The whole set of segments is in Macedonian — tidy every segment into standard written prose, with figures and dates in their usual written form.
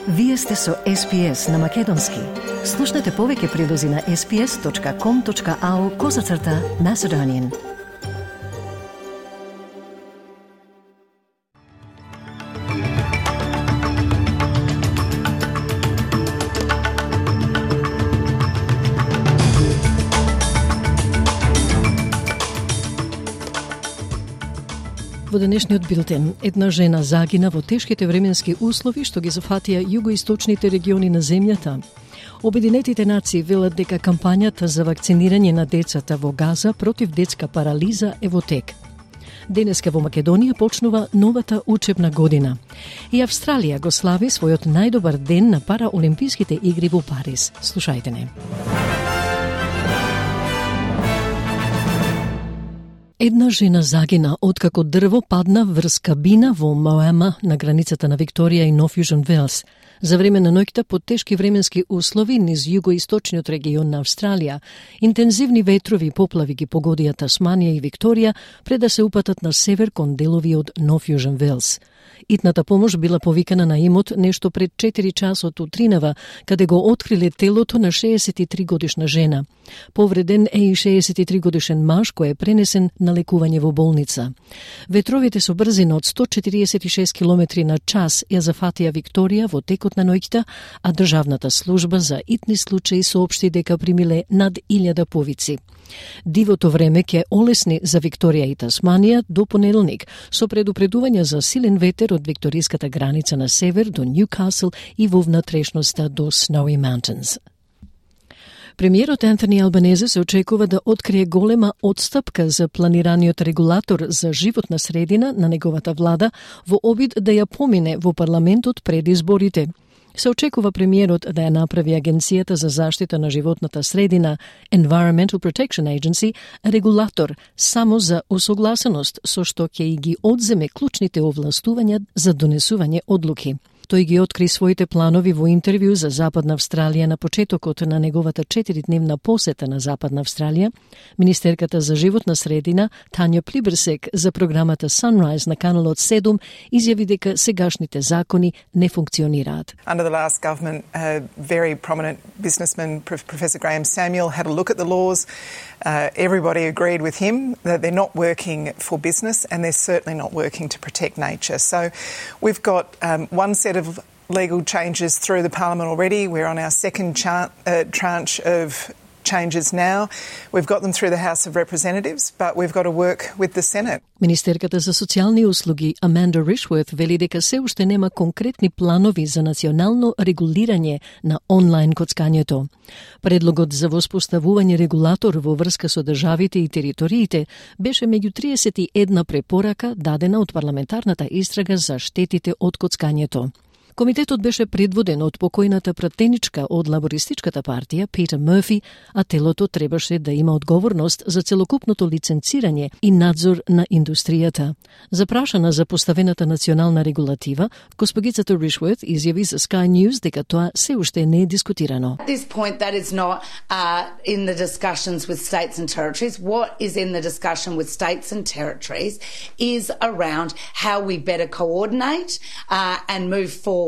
Вие сте со SPS на Македонски. Слушнете повеќе прилози на sps.com.au/Macedonian. Во денешниот билтен, една жена загина во тешките временски услови што ги зафатија југоисточните региони на земјата. Обединетите нации велат дека кампањата за вакцинирање на децата во Газа против детска парализа е во тек. Денеска во Македонија почнува новата учебна година. И Австралија го слави својот најдобар ден на параолимписките игри во Париз. Слушајте не. Една жена загина откако дрво падна врз кабина во Моама на границата на Викторија и Нов Јужен Велс. За време на ноќта под тешки временски услови низ југоисточниот регион на Австралија, интензивни ветрови и поплави ги погодија Тасманија и Викторија пред да се упатат на север кон делови од Нов Јужен Велс. Итната помош била повикана на имот нешто пред 4 часот утринава, каде го откриле телото на 63 годишна жена. Повреден е и 63 годишен маж кој е пренесен на лекување во болница. Ветровите со брзина од 146 км на час ја зафатија Викторија во текот на ноќта, а Државната служба за итни случаи соопшти дека примиле над 1000 повици. Дивото време ќе олесни за Викторија и Тасманија до понеделник, со предупредување за силен ветер од викториската граница на север до Ньюкасл и во внатрешноста до Snowy Mountains. Премиерот Антони Албанезе се очекува да открие голема отстапка за планираниот регулатор за животна средина на неговата влада во обид да ја помине во парламентот пред изборите. Се очекува премиерот да ја направи Агенцијата за заштита на животната средина, Environmental Protection Agency, регулатор само за усогласеност, со што ќе ги одземе клучните овластувања за донесување одлуки. Тој ги откри своите планови во интервју за Западна Австралија на почетокот на неговата 4-дневна посета на Западна Австралија. Министерката за животна средина Тања Плиберсек за програмата Sunrise на каналот 7 изјави дека сегашните закони не функционираат. Under the last government, a very prominent businessman, Professor Graham Samuel, had a look at the laws. Everybody agreed with him that they're not working for business and they're certainly not working to protect nature. So we've got one set of legal changes through the Parliament already. We're on our second tranche of changes now. We've got them through the House of Representatives, but we've got to work with the Senate. Министерката за социјални услуги Аманда Ришворт вели дека се уште нема конкретни планови за национално регулирање на онлайн коцкањето. Предлогот за воспоставување регулатор во врска со државите и териториите беше меѓу 31 препорака дадена од парламентарната истрага за штетите од коцкањето. Комитетот беше предводен од покојната пратеничка од лабористичката партија Питер Мърфи, а телото требаше да има одговорност за целокупното лиценцирање и надзор на индустријата. Запрашана за поставената национална регулатива, госпогицата Ришворт изјави за Sky News дека тоа се уште не е дискутирано. At this point, that is not in the discussions with states and territories. What is in the discussion with states and territories is around how we better coordinate and move forward.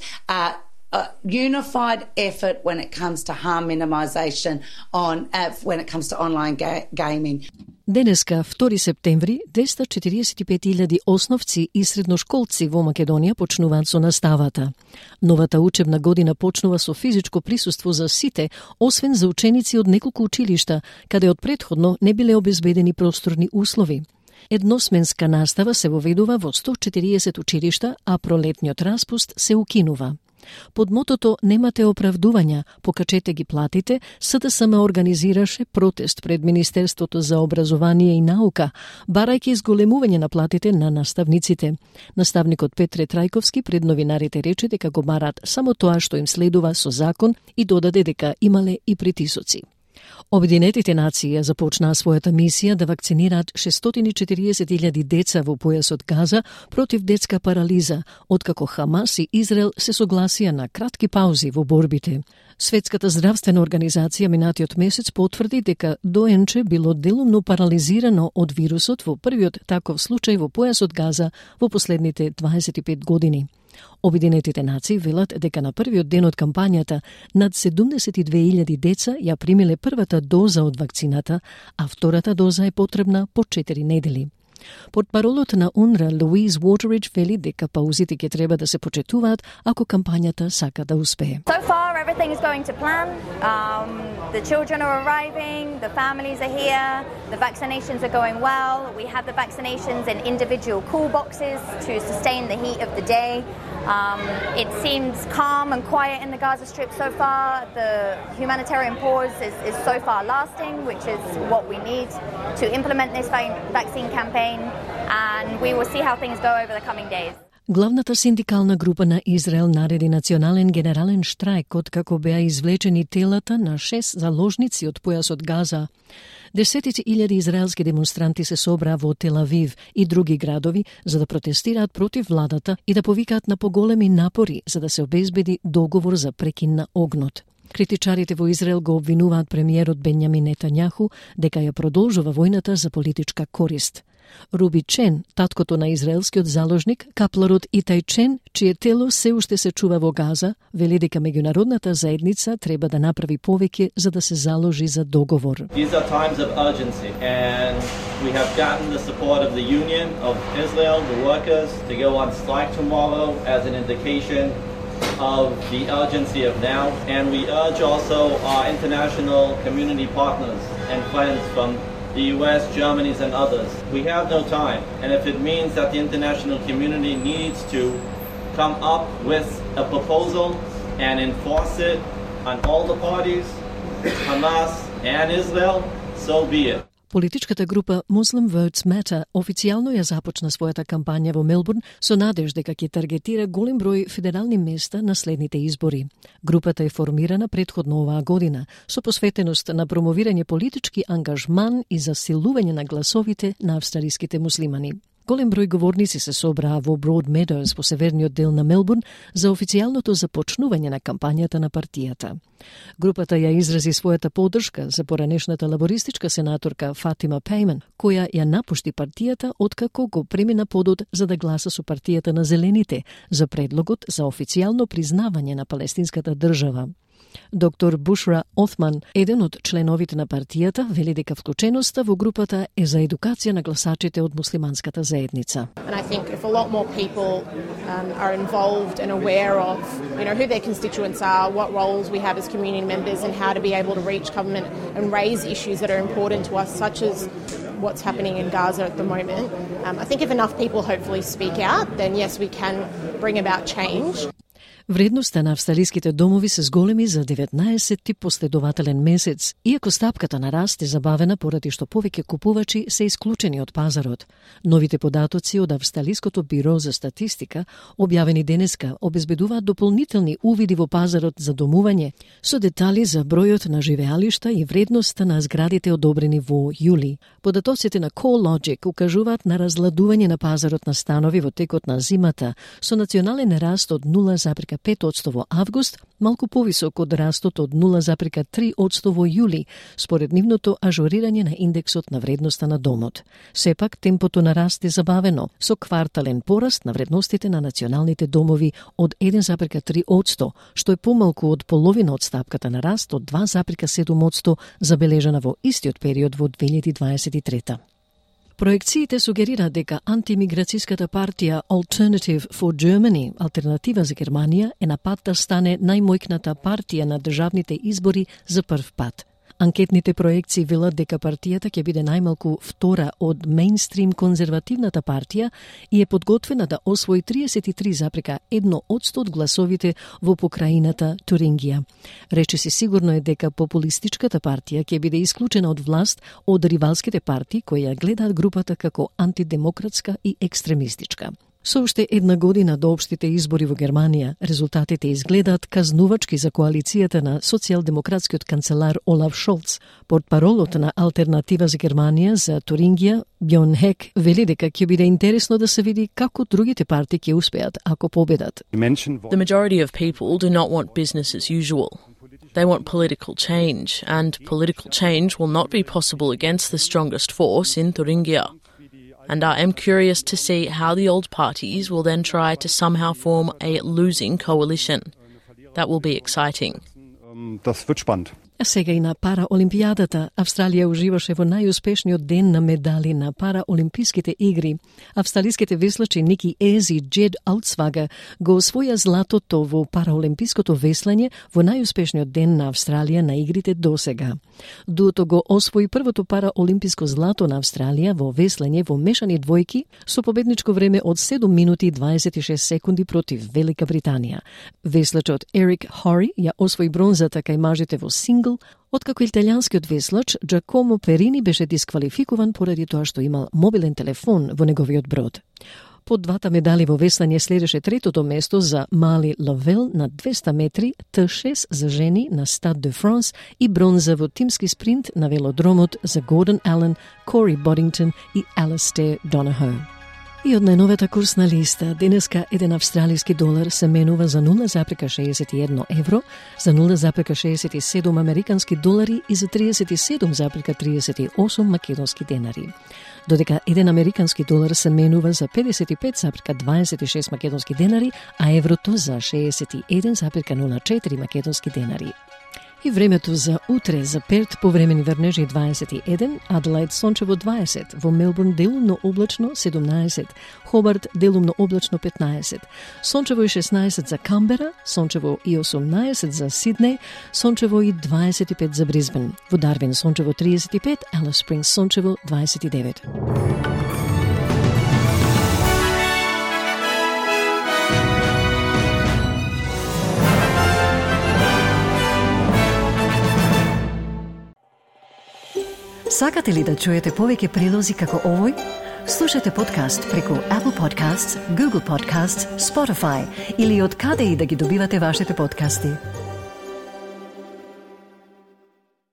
A unified effort when it comes to harm minimisation when it comes to online gaming. Денеска, 2 септември, 245.000 основци и средношколци во Македонија почнуваат со наставата. Новата учебна година почнува со физичко присуство за сите, освен за ученици од неколку училишта, каде од претходно не биле обезбедени просторни услови. Едносменска настава се воведува во 140 училишта, а пролетниот распуст се укинува. Под мотото "Немате оправдувања, покачете ги платите", СДСМ организираше протест пред Министерството за образование и наука, барајќи зголемување на платите на наставниците. Наставникот Петре Трајковски пред новинарите рече дека го бараат само тоа што им следува со закон и додаде дека имале и притисоци. Обединетите нации започнаа својата мисија да вакцинираат 640.000 деца во појасот Газа против детска парализа, откако Хамас и Израел се согласија на кратки паузи во борбите. Светската здравствена организација минатиот месец потврди дека доенче било делумно парализирано од вирусот во првиот таков случај во појасот Газа во последните 25 години. Обединетите нации велат дека на првиот ден од кампањата над 72.000 деца ја примиле првата доза од вакцината, а втората доза е потребна по 4 недели. Портпаролот на УНРА Луиз Уотеридж вели дека паузите ќе треба да се почетуваат ако кампањата сака да успее. So far everything is going to plan. The children are arriving, the families are here, the vaccinations are going well. We have the vaccinations in individual cool boxes to sustain the heat of the day. It seems calm and quiet in the Gaza Strip so far. The humanitarian pause is so far lasting, which is what we need to implement this vaccine campaign, and we will see how things go over the coming days. Главната синдикална група на Израел нареди национален генерален штрајк откако беа извлечени телата на 6 заложници од појасот Газа. Десетици илјади израелски демонстранти се собраа во Тел Авив и други градови за да протестираат против владата и да повикаат на поголеми напори за да се обезбеди договор за прекин на огнот. Критичарите во Израел го обвинуваат премиерот Бенјамин Нетањаху дека ја продолжува војната за политичка корист. Руби Чен, таткото на израелскиот заложник, капларот Итај Чен, чие тело се уште се чува во Газа, вели дека меѓународната заедница треба да направи повеќе за да се заложи за договор. These are times of urgency and we have gotten the support of the Union of Israel, the workers, to go on strike tomorrow as an indication of the urgency of now, and we urge also our international community partners and friends from the US, Germany and others. We have no time, and if it means that the international community needs to come up with a proposal and enforce it on all the parties, Hamas and Israel, so be it. Политичката група Muslim Votes Matter официјално ја започна својата кампања во Мелбурн со надеж дека ќе таргетира голем број федерални места на следните избори. Групата е формирана претходно оваа година со посветеност на промовирање политички ангажман и засилување на гласовите на австралиските муслимани. Голем број говорници се собраа во Broad Meadows во северниот дел на Мелбурн за официјалното започнување на кампањата на партијата. Групата ја изрази својата поддршка за поранешната лабористичка сенаторка Фатима Пейман, која ја напушти партијата откако го премина подот за да гласа со партијата на Зелените за предлогот за официјално признавање на палестинската држава. Доктор Бушра Оthman, еден од членовите на партијата, вели дека вклученоста во групата е за едукација на гласачите од муслиманската заедница. And I think if a lot more people are involved and aware of, who their constituents are, what roles we have as community members and how to be able to reach government and raise issues that are important to us, such as what's happening in Gaza at the moment. I think if enough people hopefully speak out, then yes, we can bring about change. Вредноста на австралиските домови се зголеми за 19-ти последователен месец, иако стапката на раст е забавена поради што повеќе купувачи се исклучени од пазарот. Новите податоци од Австралиското биро за статистика, објавени денеска, обезбедуваат дополнителни увиди во пазарот за домување, со детали за бројот на живеалишта и вредноста на зградите одобрени во јули. Податоците на CoreLogic укажуваат на разладување на пазарот на станови во текот на зимата, со национален раст од 0,5% во август, малку повисок од растот од 0,3% во јули, според нивното ажурирање на индексот на вредноста на домот. Сепак, темпото на раст е забавено, со квартален пораст на вредностите на националните домови од 1,3%, што е помалку од половина од стапката на раст од 2,7% забележана во истиот период во 2023. Проекциите сугерираат дека антимиграцијската партија Alternative for Germany, алтернатива за Германија, е на пат да стане најмојкната партија на државните избори за прв пат. Анкетните проекции велат дека партијата ќе биде најмалку втора од мејнстрим конзервативната партија и е подготвена да освои 33,1% од гласовите во покраината Турингија. Речиси сигурно е дека популистичката партија ќе биде исклучена од власт од ривалските партии кои ја гледаат групата како антидемократска и екстремистичка. Со уште една година до општите избори во Германија, резултатите изгледаат казнувачки за коалицијата на социјалдемократскиот канцелар Олаф Шолц. Портпаролот на Алтернатива за Германија за Турингија, Бјорн Хек, вели дека ќе биде интересно да се види како другите партии ќе успеат ако победат. The majority of people do not want business as usual. They want political change, and political change will not be possible against the strongest force in Thuringia. and I am curious to see how the old parties will then try to somehow form a losing coalition. That will be exciting. Das wird spannend. А сега и на Параолимпијадата. Австралија уживаше во најуспешниот ден на медали на Параолимписките игри. Австралиските веслачи Ники Ези и Джед Аутсвага го освоја златото во Параолимпиското веслање во најуспешниот ден на Австралија на игрите досега. Дуото го освои првото Параолимписко злато на Австралија во веслање во мешани двојки со победничко време од 7 минути и 26 секунди против Велика Британија. Веслачот Ерик Хори ја освои бронзата кај мажите во сингл, откако италијанскиот веслач Джакомо Перини беше дисквалификуван поради тоа што имал мобилен телефон во неговиот брод. По двата медали во веслање следеше третото место за Мали Ловел на 200 метри, Т6 за жени на Стад де Франс и бронза во тимски спринт на велодромот за Гордон Ален, Кори Бодингтон и Алистер Донахо. И од најновата курсна листа, денеска еден австралиски долар се менува за 0,61 евро, за 0,67 американски долари и за 37,38 македонски денари. Додека еден американски долар се менува за 55,26 македонски денари, а еврото за 61,04 македонски денари. И времето за утре за Перт повремени врнежи 21, Аделаид сончево 20, во Мелбурн делумно облачно 17, Хобарт делумно облачно 15, сончево и 16 за Камбера, сончево и 18 за Сиднеј, сончево и 25 за Брисбен, во Дарвин сончево 35, Алис Спрингс сончево 29. Сакате ли да чуете повеќе прилози како овој? Слушате подкаст преку Apple Podcasts, Google Podcasts, Spotify или од каде и да ги добивате вашите подкасти.